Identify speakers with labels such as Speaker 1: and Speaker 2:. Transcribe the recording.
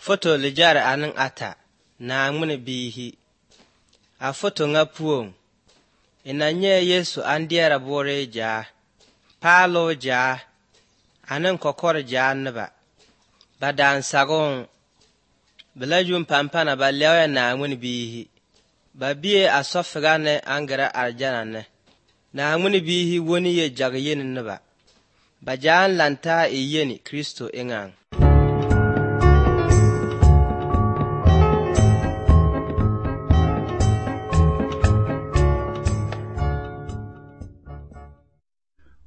Speaker 1: foto lijara anin ata na ngmini bihi. A foto nga puong. Ina nye Yesu andiera bore ja. Palo ja. Anin kokor ja niba. Badan sagon. Bilajun pampana ba lewa na ngmini bihi. Ba biye asofigane angara arjana ne. Na ngmini bihi woni ye jagyen niba. Ba jaan lanta iyeni Kristo ingang.